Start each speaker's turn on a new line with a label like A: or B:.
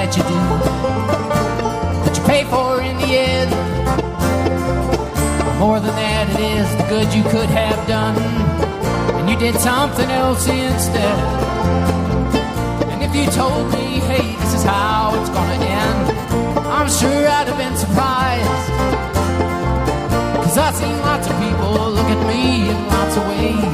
A: that you do, that you pay for in the end. But more than that, it is the good you could have done, and you did something else instead. And if you told me, hey, this is how it's gonna end, I'm sure I'd have been surprised, 'cause I've seen lots of people look at me and lie.